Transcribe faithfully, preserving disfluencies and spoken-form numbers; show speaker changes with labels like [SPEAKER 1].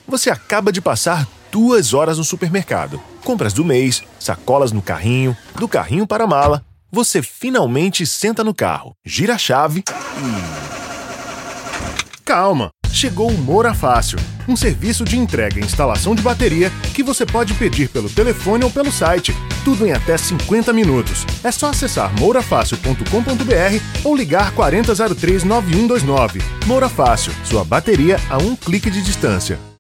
[SPEAKER 1] Você acaba de passar duas horas no supermercado. Compras do mês, sacolas no carrinho, do carrinho para a mala. Você finalmente senta no carro, gira a chave e... Calma! Chegou o Moura Fácil, um serviço de entrega e instalação de bateria que você pode pedir pelo telefone ou pelo site. Tudo em até cinquenta minutos. É só acessar moura fácil ponto com ponto b r ou ligar quarenta zero três nove um dois nove. Moura Fácil, sua bateria a um clique de distância.